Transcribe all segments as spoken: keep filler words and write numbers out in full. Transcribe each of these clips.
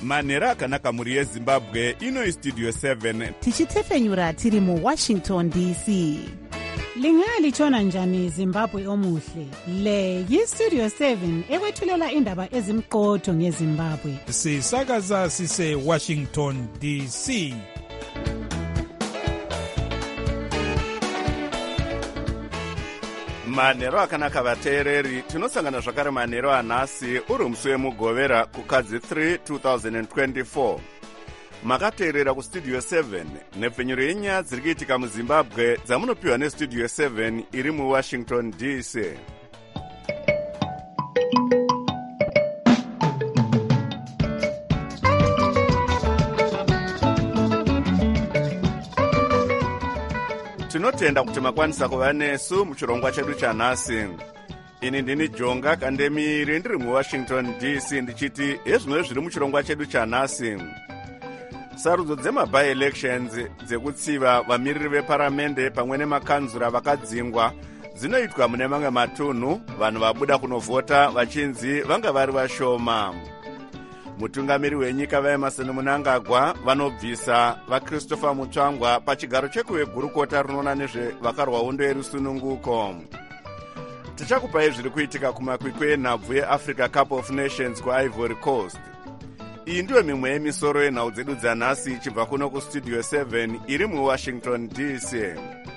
manhero akanaka mhuri yezimbabwe. Ino istudio seven tichitefenyura tiri muwashington D C. Lingalitshona njani Zimbabwe omuhle? Le yistudio seven ekwethulela indaba ezimqotho ngeZimbabwe. Sisakaza sise Washington D C. manhero akanaka vateereri, tinosangana zvakare manhero anhasi uri musi wemugovera kukadzi three two thousand twenty-four. Makateerera kustudio seven nepfenyuro yenyaya dziri kuitika muzimbabwe dzamunopiwa nestudio seven iri muwashington D C. Tinotenda kuti makwanisa kuva nesu muchirongwa chedu chanhasi. Ini ndini Jonga Kandemiri ndiri muwashington D C ndichiti ezvino zviri muchirongwa chedu chanhasi. Sarudzo dzema-by-elections dzekutsiva vamiriri veparamende pamwe nemakanzura vakadzingwa dzinoitwa mune mamwe matunhu, vanhu vabuda kunovhota vachinzi vanga vari vashoma. Mutungamiri wenyika vaEmerson Mnangagwa vanobvisa vaChristopher Mutsvangwa pachigaro chekuwegurukota rinoona nezvevakarwa hondo yerusununguko. Tichakupai zviri kuitika kumakwikwi enhabvu yeAfrica Cup of Nations kuIvory Coast. Iyi ndiyo mimwe yemisoro yenhau dzedu dzanhasi ichibva kuno kustudio seven iri muwashington D C.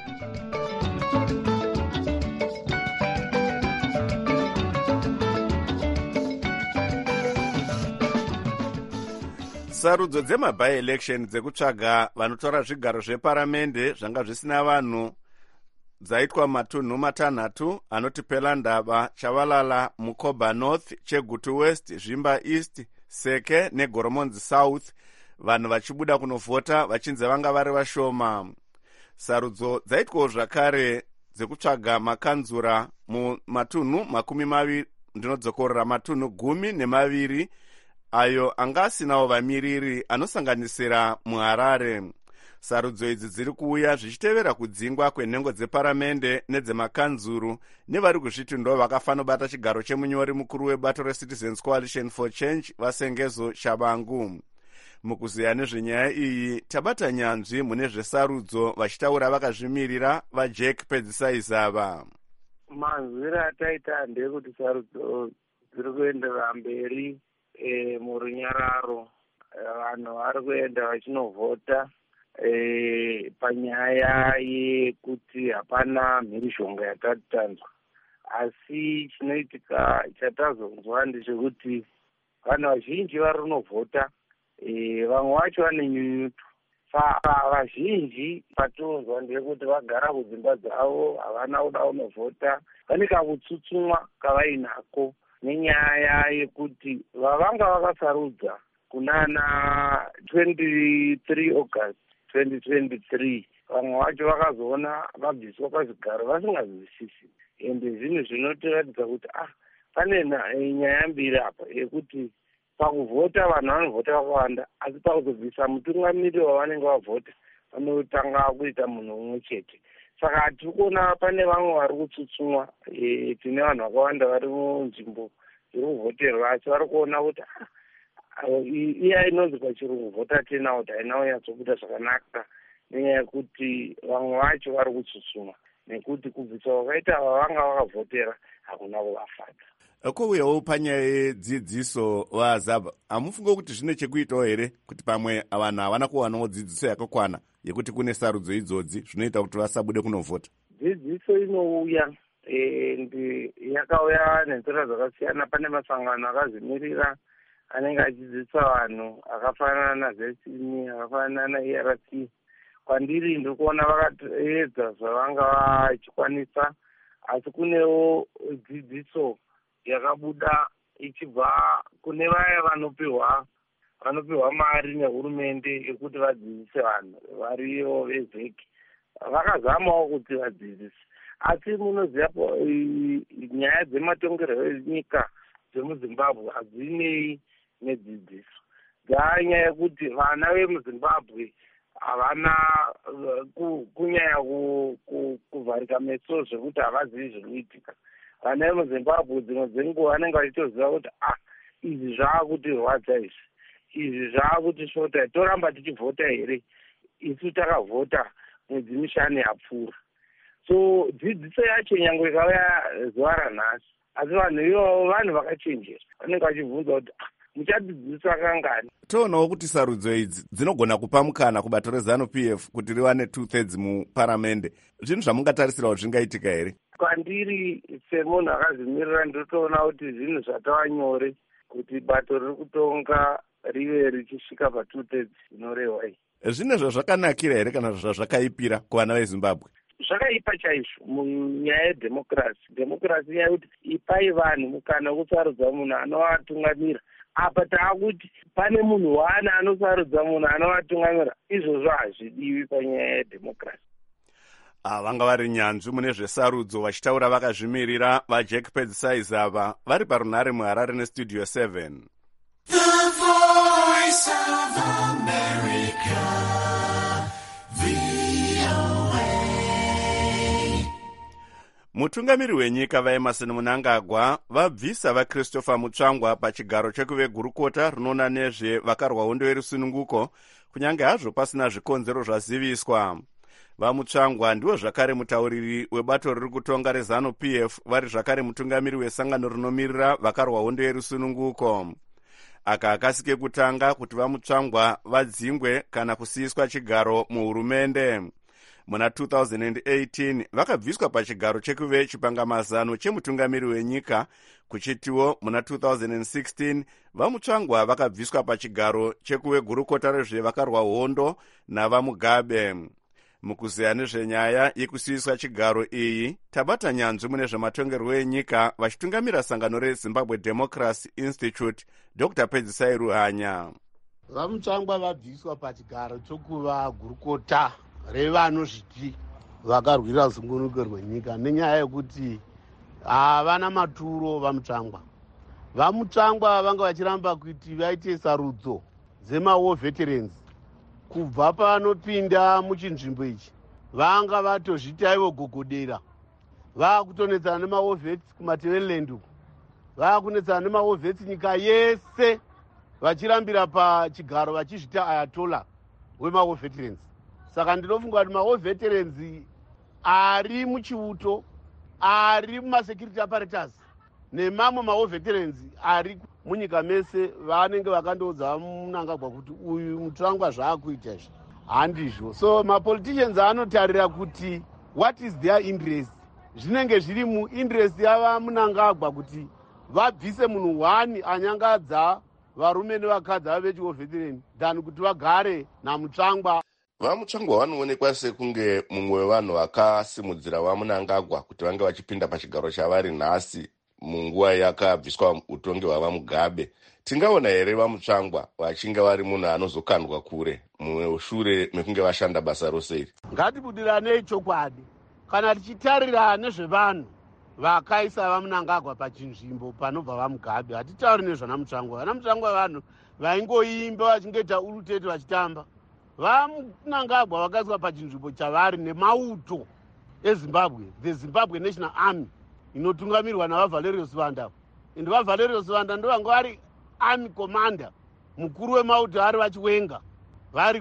Sarudzo dzema-by-election dzekutsvaga vanotora zvigaro zveparamende zvanga zvisina vanhu dzaitwa matunhu matanhatu anoti Pelandaba, Chavalala, Mukoba North, Chegutu West, Zvimba East, Seke neGoromonzi South, vanhu vachibuda kunovhota vachinzi vanga vari vashoma. Sarudzo dzaitwawo zvakare dzekutsvaga makanzura mumatunhu makumi maviri ndinodzokorera matunhu gumi nemaviri ayo anga asinawo vamiriri anosanganisira muHarare. Sarudzo idzi dziri kuuya zvichitevera kudzingwa kwenhengo dzeparamende nedzemakanzuru nevari kuzviti ndo vakafanobata chigaro chemunyori mukuru webato reCitizens Coalition for Change Vasengezo Shabangu. Mukuziya nezvenyaya iyi tabata nyanzvi mune zvesarudzo vachitaura vakazvimirira vaJack Pedzisai-Zava. Manzwiro ataita ndekuti sarudzo dziri kuenderera mberi e, murunyararo vanhu vari kuenda vachinovhota e, panyaya yekuti hapana mhirishonga yatati tanzwa. Asi chinoitika chatazonzwa ndechekuti vanhu vazhinji vari kunovhota, e, vamwe vacho vane nyunyuto. Saka vazhinji patonzwa ndekuti vagara kudzimba dzavo, havana kuda kunovhota, vane kakutsutsumwa kavainako nenyaya yekuti vavanga vakasarudza kunana twenty-three August twenty twenty-three vamwe vacho vakazoona vabviswa pazvigaro vasingazwisisi. Ende zvinhu zvinotiratidza kuti ah pane nyaya mbiri apa yekuti pakuvhota vanhu vanovhota vakawanda, asi pakuzobvisa mutungamiri wavanenge vavhota vanotanga kuita munhu umwe chete. Saka tiri kuona pane vamwe vari kutsutsumwa, e, tine vanhu vakawanda vari munzvimbo dziri kuvhoterwa asi vari kuona kuti iya inonzi pachirungu vhota turnout haina kunyatsobuda zvakanaka nenyaya yekuti vamwe vacho vari kutsutsumwa nekuti kubvisa vakaita vavanga vakavhotera hakuna kuvafadza. Kouyawo panyaya yedzidziso vaZabha, hamufunge kuti zvine chekuitawo here kuti pamwe vanhu havana kuwanawo dzidziso yakakwana yekuti kune sarudzo idzodzi zvinoita kuti vasabude kunovhota? Dzidziso inouya ndi yakauya nenzira dzakasiyana. Pane masangano akazvimirira anenge achidzidzisa vanhu akafanana naZesini, akafanana naE R C. Kwandiri ndiri kuona vakaedza zvavanga vachikwanisa, asi kunewo dzidziso yakabuda ichibva kune vaya vanopiwa vanopiwa mari nehurumende yekuti vadzidzise vanhu variyo vezeki. Vakazamawo kuti vadzidzise, asi munoziva nyaya dzematongerwo enyika dzemuZimbabwe hadzinei nedzidziso. Dzanyaya yekuti vana vemuZimbabwe havana kunyanya kuvharika meso zvekuti havazivi zviri kuitika. Vana vemuZimbabwe dzimwe dzenguva vanenge vachitoziva kuti ah izvi zvava kuti rwadza izvi. izvi zvaakutisvota toramba tichivhota here isu takavhota mwedzi mishanu yapfuura. So dzidziso yacho nyange ikauya zuva ranhasi, asi vanhu ivavo vanhu vakachenjera, vanenge vachibvunza kuti muchadzidziswa kangani. Toonawo kuti sarudzo idzi dzinogona kupa mukana kubato reZANU P F kuti riwane two thirds muparamende. Zvinhu zvamungatarisirawo zvingaitika here? Kwandiri semunhu akazvimirira ndotoona kuti zvinhu zvatava nyore kuti bato riri kutonga rive richisvika pa two thirds inorehwa iyi. Zvine zvazvakanakira here kana zvazvakaipira kuvana veZimbabwe? Zvakaipa chaizvo munyaya yedhemokirasi. Dhemokirasi nyaya yekuti ipai vanhu mukana wekusarudza munhu anovatungamira. Apa taakuti pane munhu wane anosarudza munhu anovatungamira. Izvozvo hazvidiwi panyaya yedhemokirasi. Ah, vanga vari nyanzvi mune zvesarudzo vachitaura vakazvimirira vaJack Pedzisais ava vari parunhare muHarare nestudio seven. The Voice of America, V O A. Mutungamiri wenyika vaEmerson Mnangagwa vabvisa vaChristopher Mutsvangwa pachigaro chekuvegurukota rinoona nezve vakarwa hondo yerusununguko kunyange hazvo pasina zvikonzero zvaziviswa. VaMutsvangwa ndiwo zvakare mutauriri webato riri kutonga reZANU P F vari zvakare mutungamiri wesangano rinomiririra vakarwa hondo yerusununguko. Aka akasike kutanga kuti VaMutsvangwa vadzingwe kana kusiyiswa chigaro muhurumende. Muna two thousand eighteen vakabviswa pachigaro chekuve chipangamazano chemutungamiri wenyika, kuchitiwo muna two thousand sixteen VaMutsvangwa vakabviswa pachigaro chekuve gurukota rezvevakarwa hondo navaMugabe. Mukuziya nezvenyaya yekusiyiswa chigaro iyi, tabata nyanzvi mune zvematongerwo enyika vachitungamira sangano reZimbabwe Democracy Institute, Doctor Pedzisai Ruhanya. VaMutsvangwa vabviswa pachigaro chokuva gurukota revanozviti vakarwira zungunuko rwenyika nenyaya yekuti havana maturo. VaMutsvangwa VaMutsvangwa vanga vachiramba kuti vaite sarudzo dzemawar veterans. Kubva panopinda muchinzvimbo ichi vanga vatozvita ivo gogodera, vaakutonetsana nemawar vets kumaTeveland uku, vaakunetsana nemawar vets nyika yese, vachirambira pachigaro vachizvita ayatola wemawar veterans. Saka ndinofunga kuti mawar veterans ari muchiuto, ari mumasecurity apparatus nemamwe mawar veterans ari munyika mese vanenge vakandoudza Mnangagwa kuti uyu Mutsvangwa zvaakuita izvi handizvo. So mapoliticians anotarira kuti what is their interest, zvinenge zviri muinterest yava Mnangagwa kuti vabvise munhu wani anyangadza varume nevakadzi vave vechiwo veteran than kuti vagare naMutsvangwa. VaMutsvangwa vanoonekwa sekunge mumwe wevanhu vakasimudzira vaMnangagwa kuti vange vachipinda pachigaro chavari nhasi munguva yakabviswa utongi hwavaMugabe. Tingaona here VaMutsvangwa vachinge vari munhu anozokandwa kure mushure mekunge vashanda basa rose iri? Ngatibudiranei chokwadi. Kana tichitarira nezvevanhu vakaisa vaMnangagwa pachinzvimbo panobva vaMugabe, hatitauri nezvana Mutsvangwa. Vana Mutsvangwa vanhu vaingoimba vachingoita urutete vachitamba. VaMnangagwa vakaiswa pachinzvimbo chavari nemauto eZimbabwe, the Zimbabwe National Army, inotungamirwa navaValerius Vanda. Indi vaValerius Vanda ndo vanga vari army commander, mukuru wemauto ari vachiwenga, vari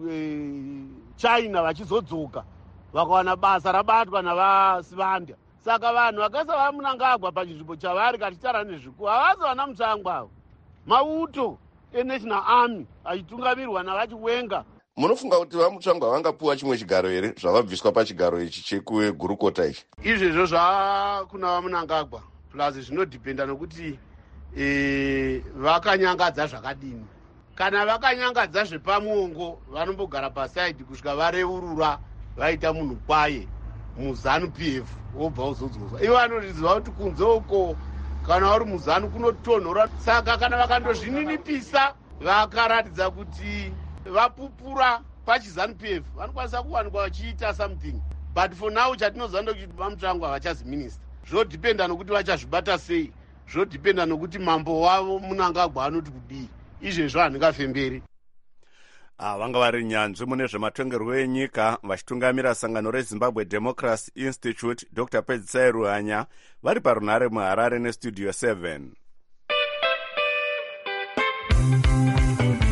kuChina vachizodzoka, vakawana basa rabatwa navaSivanda. Saka vanhu vakaisa vaMnangagwa pachinzvimbo chavari kachitara nezviku havasi vana Mutsvangwa avo. Mauto eNational Army achitungamirwa navachiwenga. Munofunga kuti VaMutsvangwa vangapuwa chimwe chigaro here zvavabviswa pachigaro ichi chekugurukota ichi? Izvezvo zvakuna vaMnangagwa plus zvinodhipenda nokuti e, vakanyangadza zvakadini. Kana vakanyangadza zvepamuongo vanombogara pasaidi kusvika vareurura vaita munhu kwaye muZANU P F wobva uzodzoswa. Ivo vanoriziva kuti kunze uko kana vari muZANU kunotonhora. Saka kana vakandozvininipisa vakaratidza kuti vapupura pachiZANU P F vanokwanisa kuwanikwa vachiita something, but for now chatinoziva ndokuti vaMutsvangwa havachazi minister. Zvodhipenda nokuti vachazvibata sei, zvodhipenda nokuti mambo wavo Mnangagwa anoti kudii. Izvezvo handingafemberi. Ah, vanga vari nyanzvi mune zvematongerwo enyika vachitungamira sangano reZimbabwe Democracy Institute, Doctor Pedzisai Ruhanya vari parunhare muHarare nestudio seven.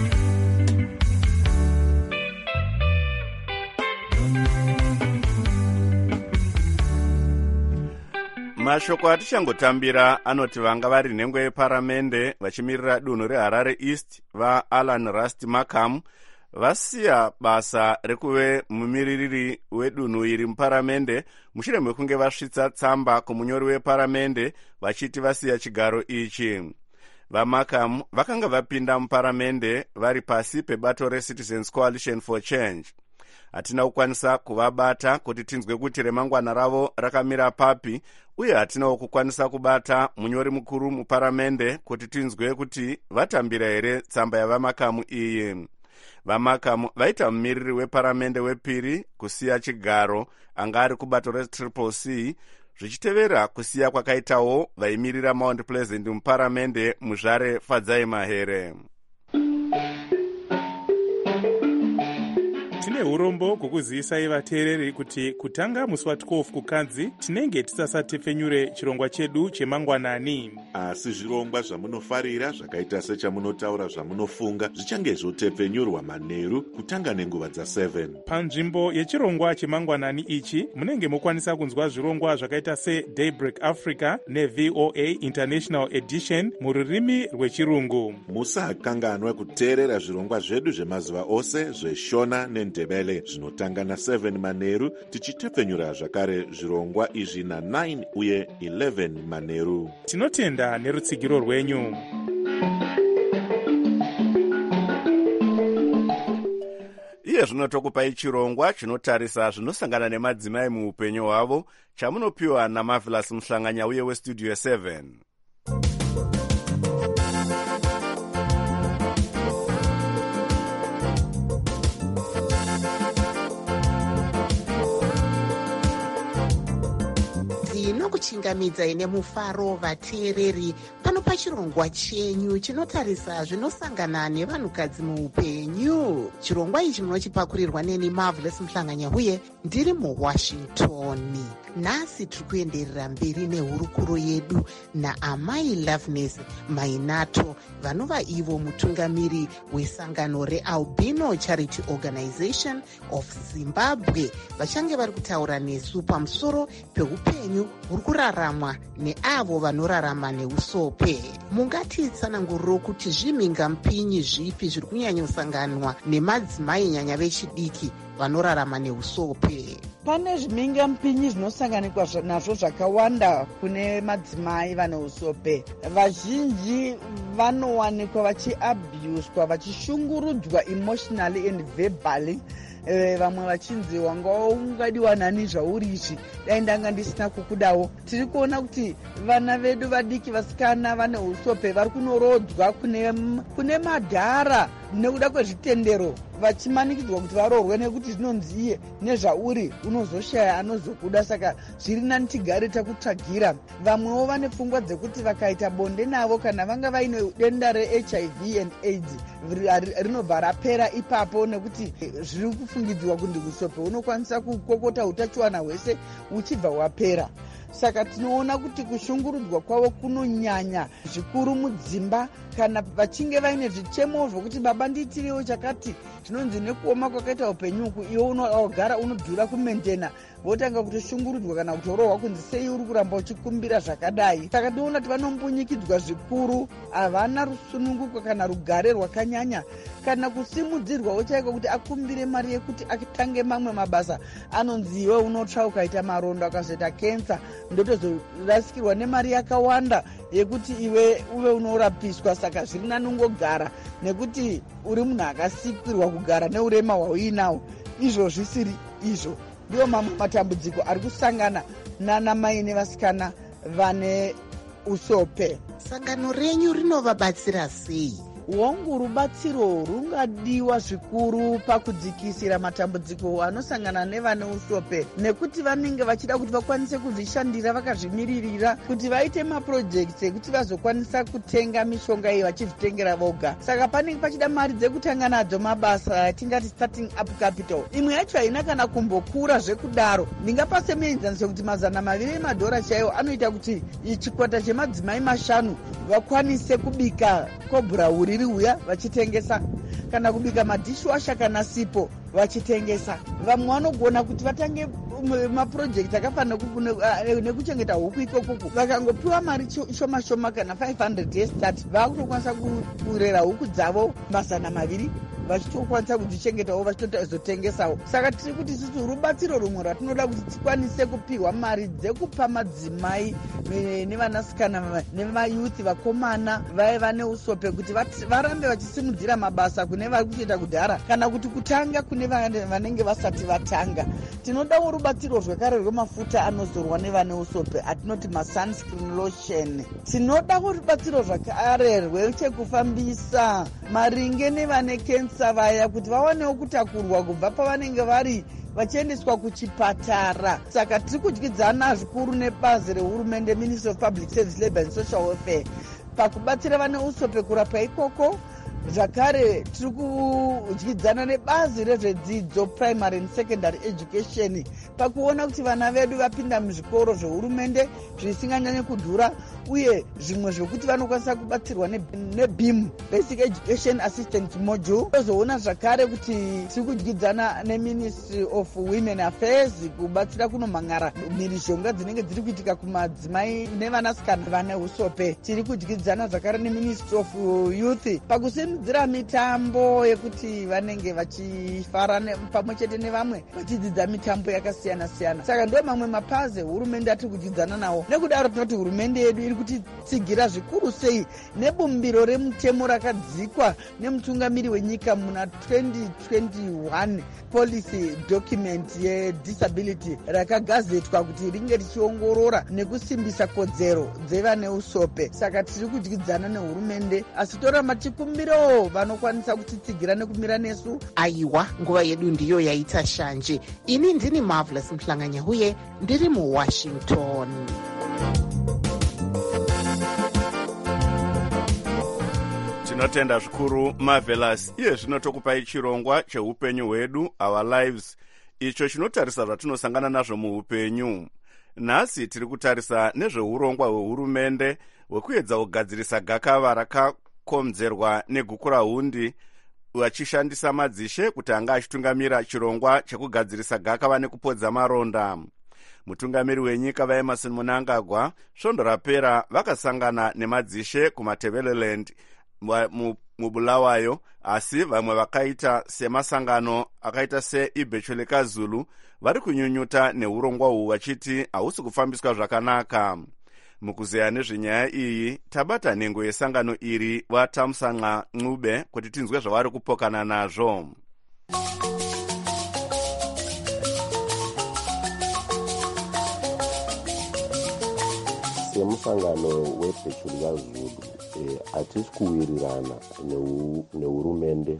mashoko atichangotambira anoti vanga vari nhengo yeparamende vachimirira dunhu reharare east vaalan rust markham vasiya basa rekuve mumiririri wedunhu iri muparamende mushure mekunge vasvitsa tsamba kumunyori weparamende vachiti vasiya chigaro ichi. vamarkham vakanga vapinda muparamende vari pasi pebato recitizens coalition for change. hatina kukwanisa kuvabata kuti tinzwe kuti remangwana ravo rakamira papi, uye hatinawo kukwanisa kubata munyori mukuru muparamende kuti tinzwe kuti vatambira here tsamba yavamarkham iyi. vamarkham vaita mumiriri weparamende wepiri kusiya chigaro anga ari kubato retriple c, zvichitevera kusiya kwakaitawo vaimirira mount pleasant muparamende muzvare fadzai mahere. tine urombo kukuziyisai vateereri kuti kutanga musi wa12 kukanzi tinenge tisasatepfenyure chirongwa chedu chemangwanani. asi zvirongwa zvamunofarira zvakaita sechamunotaura zvamunofunga zvichange zvotepfenyurwa manheru kutanga nenguva dza7. panzvimbo yechirongwa chemangwanani ichi munenge mokwanisa kunzwa zvirongwa zvakaita sedaybreak africa nevoa international edition mururimi rwechirungu. musakanganwa kuteerera zvirongwa zvedu zvemazuva ose zveshona nendebele zvinotanga na7 manheru tichitepfenyura zvakare zvirongwa izvi na9 uye eleven manheru. tinotenda nerutsigiro rwenyu. iye zvino tokupai chirongwa chinotarisa zvinosangana nemadzimai muupenyu hwavo chamunopiwa namarvelous muhlanganya uye westudio seven. tinokuchingamidzai nemufaro vateereri pano pachirongwa chenyu chinotarisa zvinosangana nevanhukadzi muupenyu. chirongwa ichi munochipakurirwa neni marvelous muhlanganya uye ndiri muwashington. nhasi tiri kuenderera mberi nehurukuro yedu naamai loveness mainato vanova ivo mutungamiri wesangano realbino charity organization of zimbabwe vachange vari kutaura nesu pamusoro peupenyu huri kuraramwa neavo vanorarama neusope. mungatitsananguriro kuti zvimhingamupinyi zvipi zviri kunyanyosanganwa nemadzimai nyanya vechidiki vanorarama neusope? pane zvimhingamupinyi zvinosanganikwa nazvo zvakawanda kune madzimai vane usope. vazhinji vanowanikwa vachiabuswa, vachishungurudzwa emotionally and verbally. E, vamwe vachinzi wanga ungadiwa nani zvauri izvi dai ndanga ndisina kukudawo. tiri kuona kuti vana vedu vadiki vasikana vane usope vari kunorodzwa kune, kune madhara nekuda kwezvitendero, vachimanikidzwa kuti varoorwe nekuti zvinonzi iye nezvauri unozoshaya anozokuda, saka zviri nani tigare takutsvagira. vamwewo vane pfungwa dzekuti vakaita bonde navo kana vanga vaine denda rehiv and aids rinobva rapera ipapo, nekuti zviri kufungidziwa kuti usope unokwanisa kukokota utachiwana hwese uchibva hwapera. saka tinoona kuti kushungurudzwa kwavo kunonyanya zvikuru mudzimba kana vachinge vaine zvichemo zvokuti baba ndiitiriwo chakati, zvinonzi nekuoma kwakaita upenyuku iwe unogara unodhura kumentena, votanga kutoshungurudzwa kana kutorohwa kunzi sei uri kuramba uchikumbira zvakadai. saka tinoona kuti vanombunyikidzwa zvikuru, havana rusununguko kana rugare rwakanyanya kana kusimudzirwawo chaiko kuti akumbire mari yekuti atange mamwe mabasa. anonzi iwe unotsva ukaita marondo akazoita kensa ndotozorasikirwa nemari yakawanda yekuti iwe uve unorapiswa. saka zviri nani ungogara nekuti uri munhu akasikirwa kugara neurema hwauinawo. izvo zvisiri izvo ndiwo mamwe matambudziko ari kusangana nanamai nevasikana vane usope. sangano renyu rinovabatsira sei? hongu rubatsiro rungadiwa zvikuru pakudzikisira matambudziko anosangana nevane usope, nekuti vanenge vachida kuti vakwanise kuzvishandira vakazvimiririra, kuti vaite mapurojekti ekuti vazokwanisa kutenga mishonga iyi vachizvitengera voga. saka panenge pachida mari dzekutanga nadzo mabasa atingati starting up capital. imwe yacho haina kana kumbokura zvekudaro. ndingapa semuenzaniso kuti mazana maviri emadhora chaiwo anoita kuti chikwata chemadzimai mashanu vakwanise kubika kobhurauri riri uya vachitengesa, kana kubika madhishwasha kana sipo vachitengesa. vamwe vanogona kuti vatange mapurojekti akafanira nekuchengeta huku ikokuku vakangopiwa mari shoma shoma kana five hundred yestart vakutokwanisa kurera huku dzavo mazana maviri vachitokwanisa kudzichengetawo vachitozotengesawo. Saka tiri kuti isusu rubatsiro rumwe ratinoda kuti tikwanise kupiwa mari dzekupa madzimai nevanasikana nemayuthi vakomana vaiva vane usope kuti varambe vachisimudzira mabasa kune vari kuchiita kudhara kana kuti kutanga kune vanenge vasati vatanga. Tinodawo rubatsiro zvekare rwemafuta anozorwa nevane usope atinoti masunscreen lotion. Tinodawo rubatsiro zvakare rwechekufambisa maringe nevane kensa vaya kuti vawanewo kutakurwa kubva pavanenge vari vachiendeswa kuchipatara. Saka tiri kudyidzana zvikuru nebazi rehurumende Ministry of Public Service, Labour and Social Welfare pakubatsira vane usope kurapwa ikoko. Zvakare tiri kudyidzana nebazi rezvedzidzo primary and secondary education pakuona kuti vana vedu vapinda muzvikoro zvehurumende zvisinganyanye kudhura uye zvimwe zvokuti vanokwanisa kubatsirwa nebim basic education assistant module. Tozoona zvakare kuti tiri kudyidzana neministry of women affairs kubatsira kunomhangara mhirizhonga dzinenge dziri kuitika kumadzimai nevanasikana vane usope. Tiri kudyidzana zvakare neministry of youth pakusimudzira mitambo yekuti vanenge vachifara pamwe chete nevamwe vachidzidza mitambo yakasiyana siyana. Saka ndo mamwe mapazi hurumende atiri kudyidzana nawo. Nekudaro tinoti hurumende yedu iri kuti tsigira zvikuru sei nebumbiro remutemo rakadzikwa nemutungamiri wenyika muna twenty twenty-one policy document yedisability rakagazetwa kuti ringe richiongorora nekusimbisa kodzero dzevane usope. Saka tiri kudyidzana nehurumende asi toramba chikumbiro vanokwanisa kutitsigira nekumira nesu. Aiwa, nguva yedu ndiyo yaita shanje. Ini ndini Marvelous Mhlanganya huye ndiri muWashington. Tinotenda zvikuru Marvelous. Iye zvino tokupai chirongwa cheupenyu hwedu, our lives, icho chinotarisa zvatinosangana nazvo muupenyu. Nhasi tiri kutarisa nezveurongwa hwehurumende hwekuedza kugadzirisa gakava rakakonzerwa negukurahundi vachishandisa madzishe kuti anga achitungamira chirongwa chekugadzirisa gakava nekupodza maronda. Mutungamiri wenyika vaEmerson Mnangagwa svondo rapera vakasangana nemadzishe kumaTebeleland mubulawayo, asi vamwe vakaita semasangano akaita seIbhechuleka Zulu vari kunyunyuta neurongwa uhu vachiti hausi kufambiswa zvakanaka. Mukuzeya nezvenyaya iyi tabata nhengo yesangano iri vaTamsanqa Ncube kuti tinzwe zvavari kupokana nazvo. Semusangano weBhechuleka Zulu hatisi kuwirirana nehurumende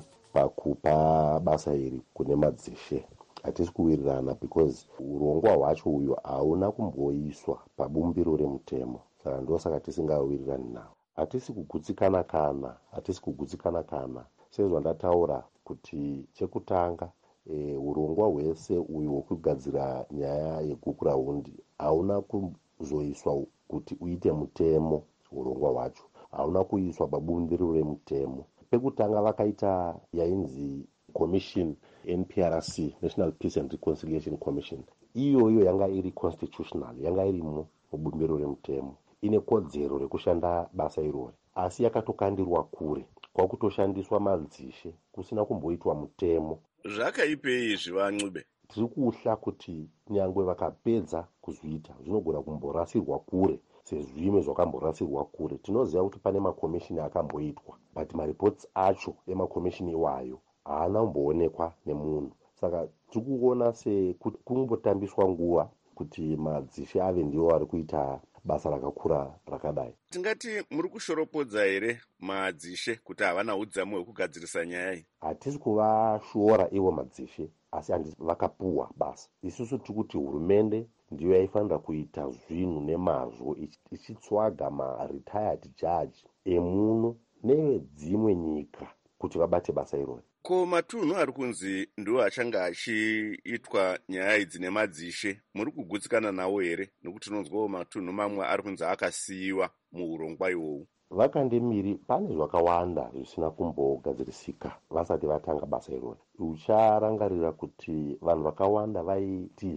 pakupa basa iri kune madzishe. Hatisi kuwirirana because urongwa hwacho uyo hauna kumboiswa pabumbiro remutemo. Saka ndosaka tisingawirirani nawo. Hatisi kugutsikana kana, hatisi kugutsikana kana. Sezvandataura kuti chekutanga e, urongwa hwese uyo hwekugadzira nyaya yegukurahundi hauna kuzoiswa kuti uite mutemo. Urongwa hwacho hauna kuiswa pabumbiro remutemo. Pekutanga vakaita yainzi commission N P R C, National Peace and Reconciliation Commission. Iyoyo yanga iri constitutional, yanga irimo mubumbiro remutemo, ine kodzero rekushanda basa irori. Asi yakatokandirwa kure kwakutoshandiswa madzishe kusina kumboitwa mutemo. Zvakaipei zvivaNcube? Tiri kuhla kuti nyangwe vakapedza kuzviita zvinogona kumborasirwa kure sezvimwe zvakamborasirwa kure. Tinoziva kuti pane makomishini akamboitwa, but mareports acho emakomishini iwayo haana kumboonekwa nemunhu. Saka tiri kuona sekungotambiswa nguva kuti madzishe ave ndiwo ari kuita basa rakakura rakadai. Tingati muri kushoropodza here madzishe kuti havana udzamu hwekugadzirisa nyaya iyi? Hatisi kuvashora ivo madzishe, asi handisi vakapuwa basa. Isusu tiri kuti hurumende ndiyo yaifanira kuita zvinhu nemazvo ichitsvaga maretired judge emuno nevedzimwe nyika kuti vabate basa irori. Ko matunhu ari kunzi ndiwo achanga achiitwa nyaya idzi nemadzishe, muri kugutsikana nawo here? Nekuti tinonzwawo matunhu mamwe ari kunzi akasiyiwa muurongwa ihwohwu. Vakandemiri pane zvakawanda zvisina kumbogadzirisika vasati vatanga basa irori. Ucharangarira kuti vanhu vakawanda vaitiza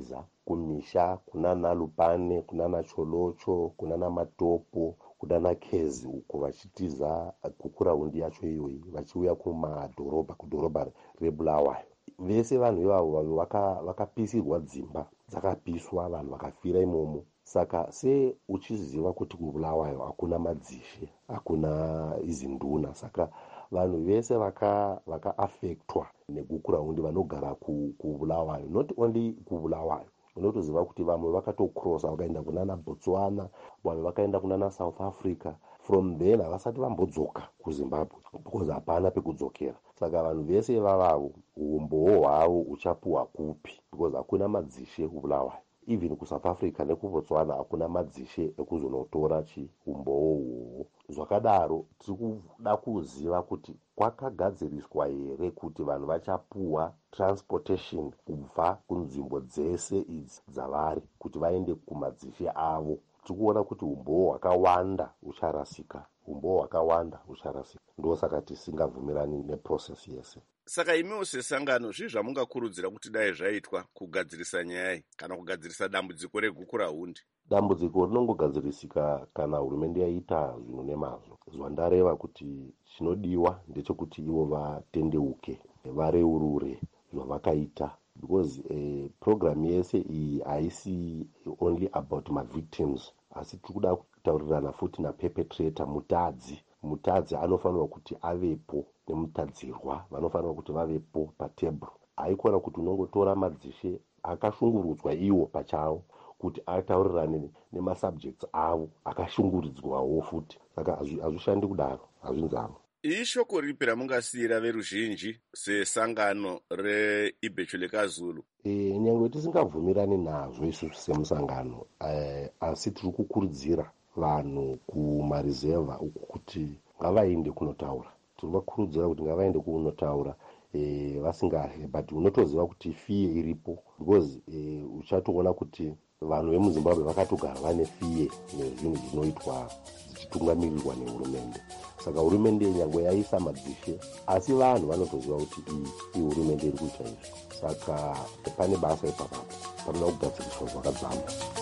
kumisha kunana Lupane, kunana Cholocho, kunana Matopo, kunana Kezi uko vachitiza kukuraundi yacho iyoyi vachiuya kumadhorobha kudhorobha reBulawayo. Vese vanhu ivavo vakapisirwa dzimba dzakapiswa, vanhu vakafira imomo. Saka se uchiziva kuti kuBulawayo hakuna madzishe, hakuna izi nduna, saka vanhu vese vaka vakaafektwa nekukuraundi vanogara kuBulawayo, not only kuBulawayo. Unotoziva kuti vamwe vakatokrosa vakaenda kunana Botswana, vamwe vakaenda kunana South Africa. From then havasati vambodzoka kuZimbabwe because hapana pekudzokera. Saka vanhu vese vavavo umbowo hwavo uchapuwa kupi because hakuna madzishe kuBulawayo. Even kuSouth Africa nekuBotswana hakuna madzishe ekuzonotora chi umbowo uhwo. Zvakadaro tiri kuda kuziva kuti kwakagadziriswa here kuti vanhu vachapuwa transportation kubva kunzvimbo dzese idzi dzavari kuti vaende kumadzishe avo. Tiri kuona kuti umbowo hwakawanda ucharasika, umbowo hwakawanda ucharasika. Ndosaka tisingabvumirani neprocess yese. Saka imiwo sesangano zvii zvamungakurudzira kuti dai zvaitwa kugadzirisa nyaya kana kugadzirisa dambudziko regukurahundi? Dambudziko rinongogadzirisika kana hurumende yaita zvinhu nemazvo. Zvandareva kuti chinodiwa ndechekuti ivo vatendeuke, vareurure zvavakaita, because uh, program yese iyi haisi only about my victims, asi tiri kuda kutaurirana futi naperpetrator, mutadzi. Mutadzi anofanirwa kuti avepo nemutadzirwa vanofanirwa kuti vavepo patebhuru. Haikona kuti unongotora madzishe akashungurudzwa iwo pachavo kuti ataurirane nemasubjects avo akashunguridzwawo futi. Saka hazvishandi kudaro, hazvinzaro. Ishoko ripi ramungasiyira veruzhinji sesangano reIbhechuleka Zulu? E, nyangwe tisingabvumirani nazvo isusu semusangano, e, asi tiri kukurudzira vanhu kumarizevha uku kuti ngavaende kunotaura. Tiri kuvakurudzira kuti ngavaende kunotaura e, vasingahe, but unotoziva kuti fiye iripo because e, uchatoona kuti vanhu vemuZimbabwe vakatogara vane fiye nezvinhu zvinoitwa zvichitungamirirwa nehurumende. Saka hurumende nyangwe yaisa madzishe, asi vanhu vanotoziva kuti iyi hurumende iri kuita izvi. Saka pane basa ipapapo, panoda kugadziriswa zvakadzama.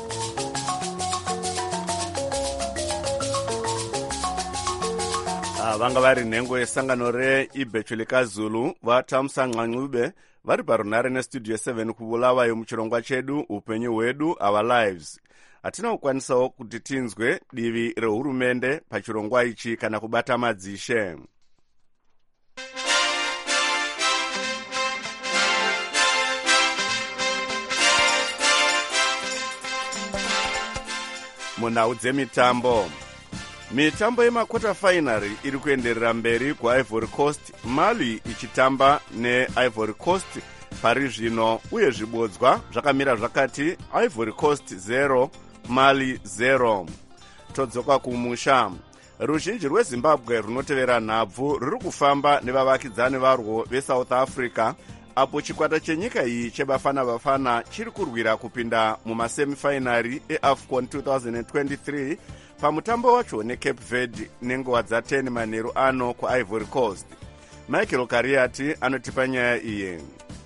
Vanga vari nhengo yesangano reIbhechuleka Zulu vaTamsanqa Ncube vari parunare nestudio seven kuBulawayo muchirongwa chedu upenyu hwedu our lives. Hatina kukwanisawo kuti tinzwe divi rehurumende pachirongwa ichi kana kubata madzishe. Munhau dzemitambo. Mitambo yemakota finary iri kuenderera mberi kuIvory Coast, Mali ichitamba neIvory Coast pari zvino, uye zvibodzwa zvakamira zvakati Ivory Coast zero Mali zero. Todzoka kumusha. Ruzhinji rweZimbabwe runotevera nhabvu ruri kufamba nevavakidzani varwo veSouth Africa, apo chikwata chenyika iyi chebafana bafana chiri kurwira kupinda mumasemifinary eAFCON twenty twenty-three pamutambo wacho neCape Verde nenguva dza10 manheru ano kuIvory Coast. Michael Kariati anotipa nyaya iyi.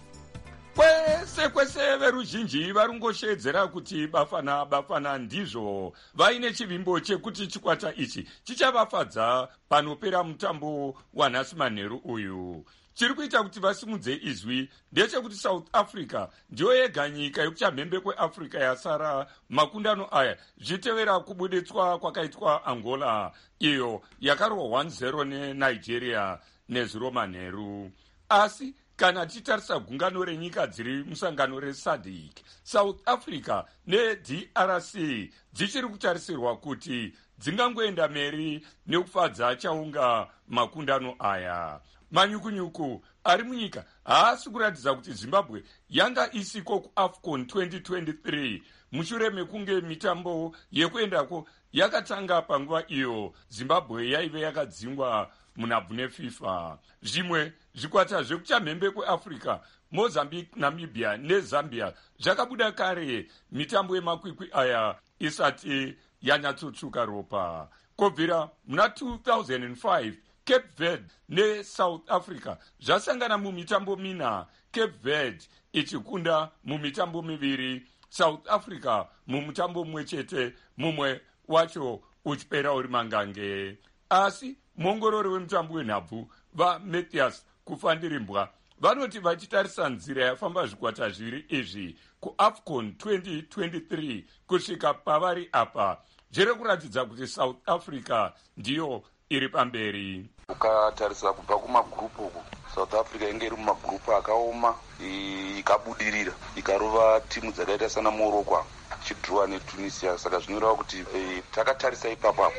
Kwese kwese veruzhinji varungoshedzera kuti bafana bafana ndizvo vaine chivimbo chekuti chikwata ichi chichavafadza panopera mutambo wanhasi manheru uyu. Chiri kuita kuti vasimudze izwi ndechekuti South Africa ndiyo yega nyika yekuchamhembe kweAfrica yasara makundano aya zvitevera kubuditswa kwakaitwa Angola, iyo yakarwa one zero neNigeria nezuro manheru. Asi kana titarisa gungano renyika dziri musangano reSADC, South Africa neD R C dzichiri kutarisirwa kuti dzingangoenda mberi nekufadza chaunga makundano aya. Manyukunyuku ari munyika haasi kuratidza kuti Zimbabwe yanga isiko kuAFCON twenty twenty-three mushure mekunge mitambo yekuendako yakatanga panguva iyo Zimbabwe yaive yakadzingwa munhabvu neFIFA. Zvimwe zvikwata zvekuchamhembe kweAfrica, Mozambique, Namibia neZambia zvakabuda kare mitambo yemakwikwi aya isati yanyatsotsvuka ropa. Kubvira muna two thousand five Cape Verde neSouth Africa zvasangana mumitambo mina, Cape Verde ichikunda mumitambo miviri, south africa mumutambo mumwe chete, mumwe wacho uchipera uri mangange. Asi muongorori wemutambo wenhabvu vaMatthias Kufandirimbwa vanoti vachitarisa nzira yafamba zvikwata zviri izvi kuAFCON twenty twenty-three kusvika pavari apa, zviri kuratidza kuti South Africa ndiyo iri pamberi. Ukatarisa kubva kumagrupu uku, South Africa inge iri mumagrupu akaoma, ikabudirira ikarova timu dzakaita sana Morocco chidhruwa neTunisia. Saka zvinoreva kuti e, takatarisa ipapo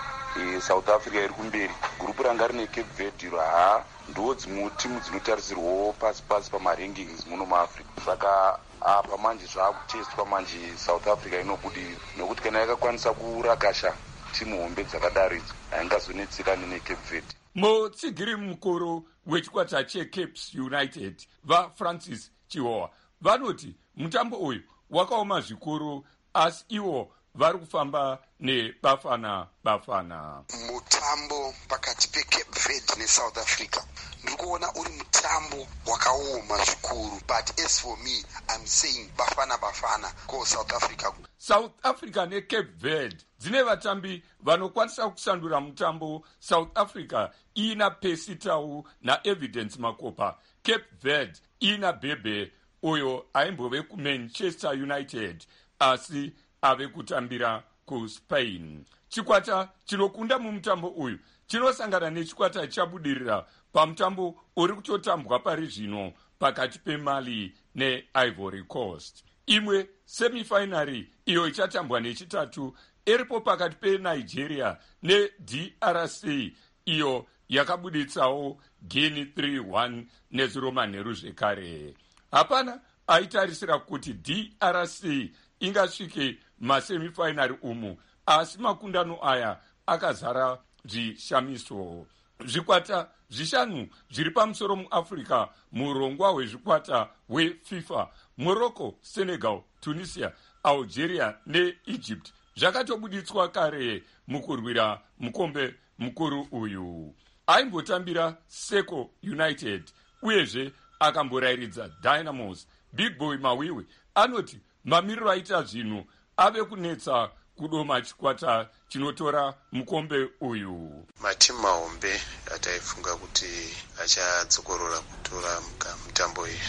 e, South Africa iri kumberi. Grupu ranga rine Cape Verde ha ndo dzimwe timu dzinotarisirwawo pasi pasi pamarankings muno muAfrica. Saka apa manje zvakutestwa manje South Africa inobudirira, nekuti kana yakakwanisa kurakasha timu hombe dzakadaro idzi haingazonetsekani neCape Verde. Mutsigiri mukuru wechikwata cheCapes United vaFrancis Chihowa vanoti mutambo uyu wakaoma zvikuru, asi ivo vari kufamba nebafana bafana. Mutambo pakati peCape Verde neSouth Africa ndiri kuona uri mutambo wakaoma zvikuru, but as for me I'm saying bafana bafana ko South Africa. South Africa neCape Verde dzine vatambi vanokwanisa kusandura mutambo. South Africa ina Percy Tau naEvidence Makopa. Cape Verde ina Bebe uyo aimbove kuManchester United asi ave kutambira kuSpain. Chikwata chinokunda mumutambo uyu chinosangana nechikwata chabudirira pamutambo uri kutotambwa pari zvino pakati peMali neIvory Coast. Imwe semifinary iyo ichatambwa nechitatu iripo pakati peNigeria neD R C iyo yakabuditsawo Guinea three one neziro manheru zvekare. Hapana aitarisira kuti D R C ingasvike masemifinary umu, asi makundano aya akazara zvishamiso. Zvikwata zvishanu zviri pamusoro muAfrica murongwa hwezvikwata hweFIFA: Morocco, Senegal, Tunisia, Algeria neEgypt zvakatobuditswa kare mukurwira mukombe mukuru uyu. Aimbotambira Seco United uyezve akamborairidza Dynamos. Big Boy Mawiwi anoti mamiriro aita zvinhu ave kunetsa kudoma chikwata chinotora mukombe uyu. Matimu mahombe ataifunga kuti achadzokorora kutora mutambo iyi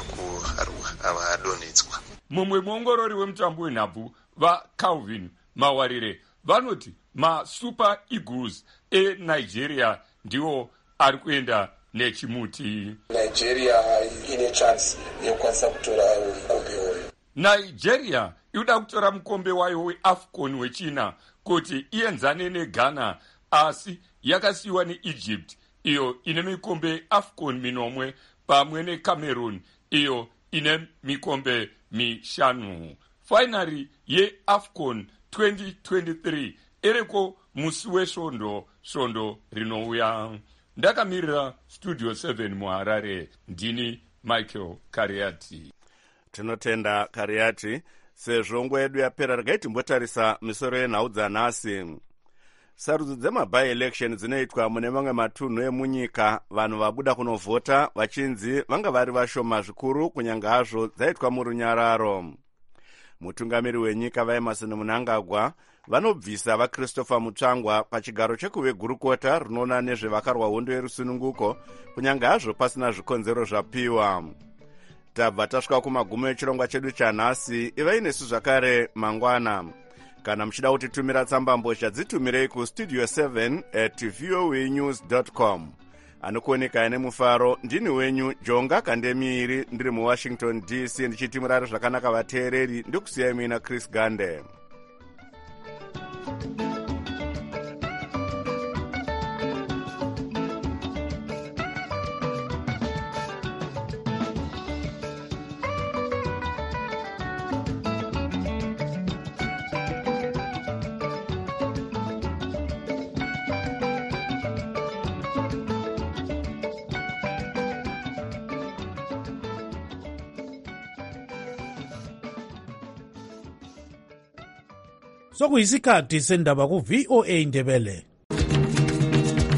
ari adonhedzwa. Mumwe muongorori wemutambo wenhabvu vaCalvin Mawarire vanoti maSuper Eagles eNigeria ndiwo ari kuenda nechimuti. Nigeria ine chance yekwanisa kutora mukombe uyu. Nigeria inoda kutora mukombe wayo weAFCON wechina kuti ienzane neGhana, asi yakasiyiwa neEgypt iyo ine mikombe AFCON minomwe pamwe neCameroon iyo ine mikombe mishanu. Finary yeAFCON twenty twenty-three iriko musi wesvondo svondo rinouya. Ndakamirira Studio seven muHarare, ndini Michael Kariati. Tinotenda Kariati. Sezvo nguva yedu yapera, regai timbotarisa misoro yenhau dzanhasi. Sarudzo dzemaby-election dzinoitwa mune mamwe matunhu emunyika, vanhu vabuda kunovhota vachinzi vanga vari vashoma zvikuru kunyange hazvo dzaitwa murunyararo. Mutungamiri wenyika vaEmerson Mnangagwa vanobvisa vaChristopher Mutsvangwa pachigaro chekuve gurukota rinoona nezvevakarwa hondo yerusununguko kunyange hazvo pasina zvikonzero zvapiwa. Tabva tasvika kumagumo echirongwa chedu chanhasi. Ivai nesu zvakare mangwana. Kana muchida kutitumira tsamba mbozha dzitumirei kustudio seven at voa news dot com. Anokuoneka ane mufaro ndini wenyu Jonga Kandemiiri, ndiri muWashington D C ndichiti murare zvakanaka vateereri. Ndikusiyai muina Chris Gande. Sokuyisikhathi sendaba ku V O A Ndebele.